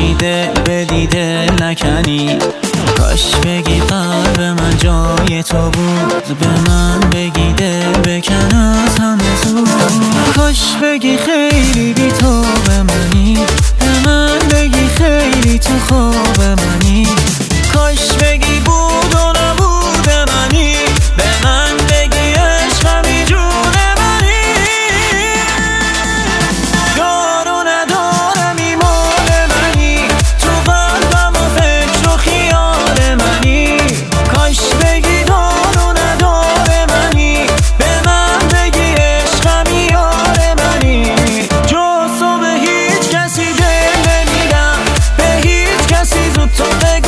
باشی دل به دیده نکنی. کاش بگی قلب من جای تو بود، به من بگی دل بکن از همه زود. کاش بگی خیلی بی تو به منی، به من بگی خیلی تو خواب منی. کاش بگی بود و نبود منی، به من بگی عشقمی جون منی. یار و ندارم ایمان منی، تو قلبم و فکر و خیال منی. کاش بگی دار و ندار منی، به من بگی عشقمی یار منی. جز تو به هیچ کسی دل نمیدم، به هیچ کسی زود تو